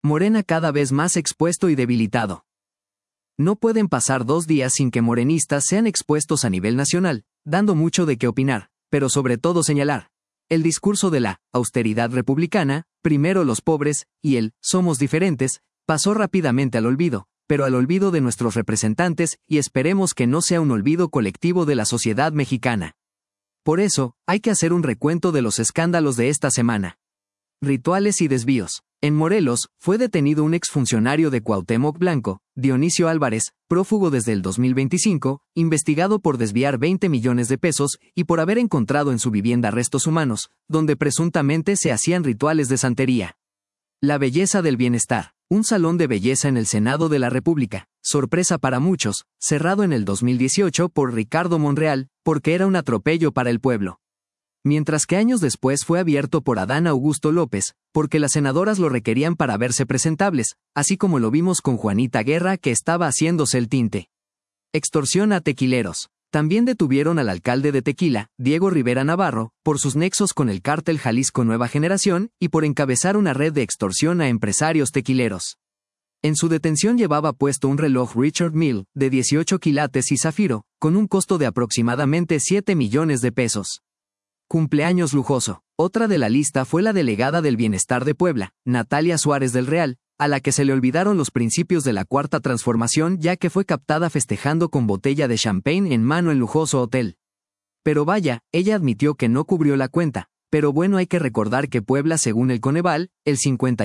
Morena cada vez más expuesto y debilitado. No pueden pasar 2 días sin que morenistas sean expuestos a nivel nacional, dando mucho de qué opinar, pero sobre todo señalar. El discurso de la austeridad republicana, primero los pobres, y el somos diferentes, pasó rápidamente al olvido, pero al olvido de nuestros representantes, y esperemos que no sea un olvido colectivo de la sociedad mexicana. Por eso, hay que hacer un recuento de los escándalos de esta semana. Rituales y desvíos. En Morelos, fue detenido un exfuncionario de Cuauhtémoc Blanco, Dionisio Álvarez, prófugo desde el 2025, investigado por desviar 20 millones de pesos y por haber encontrado en su vivienda restos humanos, donde presuntamente se hacían rituales de santería. La belleza del bienestar. Un salón de belleza en el Senado de la República, sorpresa para muchos, cerrado en el 2018 por Ricardo Monreal, porque era un atropello para el pueblo. Mientras que años después fue abierto por Adán Augusto López, porque las senadoras lo requerían para verse presentables, así como lo vimos con Juanita Guerra que estaba haciéndose el tinte. Extorsión a tequileros. También detuvieron al alcalde de Tequila, Diego Rivera Navarro, por sus nexos con el cártel Jalisco Nueva Generación y por encabezar una red de extorsión a empresarios tequileros. En su detención llevaba puesto un reloj Richard Mille, de 18 quilates y zafiro, con un costo de aproximadamente 7 millones de pesos. Cumpleaños lujoso. Otra de la lista fue la delegada del Bienestar de Puebla, Natalia Suárez del Real, a la que se le olvidaron los principios de la Cuarta Transformación ya que fue captada festejando con botella de champagne en mano en lujoso hotel. Pero vaya, ella admitió que no cubrió la cuenta, pero bueno, hay que recordar que Puebla, según el Coneval, el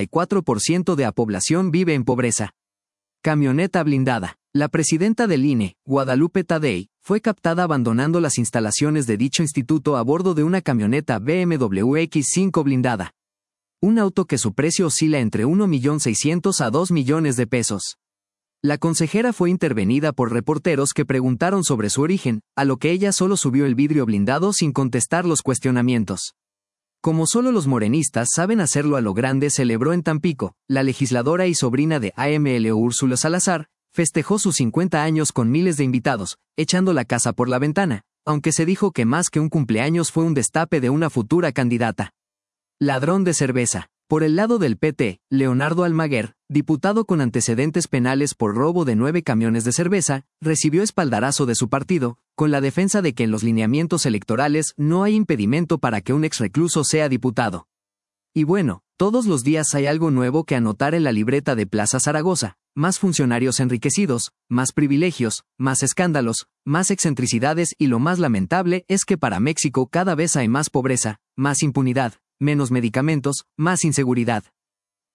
54% de la población vive en pobreza. Camioneta blindada. La presidenta del INE, Guadalupe Tadei, fue captada abandonando las instalaciones de dicho instituto a bordo de una camioneta BMW X5 blindada. Un auto que su precio oscila entre 1.600.000 a 2 millones de pesos. La consejera fue intervenida por reporteros que preguntaron sobre su origen, a lo que ella solo subió el vidrio blindado sin contestar los cuestionamientos. Como solo los morenistas saben hacerlo a lo grande, celebró en Tampico. La legisladora y sobrina de AMLO Úrsula Salazar festejó sus 50 años con miles de invitados, echando la casa por la ventana, aunque se dijo que más que un cumpleaños fue un destape de una futura candidata. Ladrón de cerveza. Por el lado del PT, Leonardo Almaguer, diputado con antecedentes penales por robo de 9 camiones de cerveza, recibió espaldarazo de su partido, con la defensa de que en los lineamientos electorales no hay impedimento para que un exrecluso sea diputado. Y bueno, todos los días hay algo nuevo que anotar en la libreta de Plaza Zaragoza: más funcionarios enriquecidos, más privilegios, más escándalos, más excentricidades, y lo más lamentable es que para México cada vez hay más pobreza, más impunidad, menos medicamentos, más inseguridad.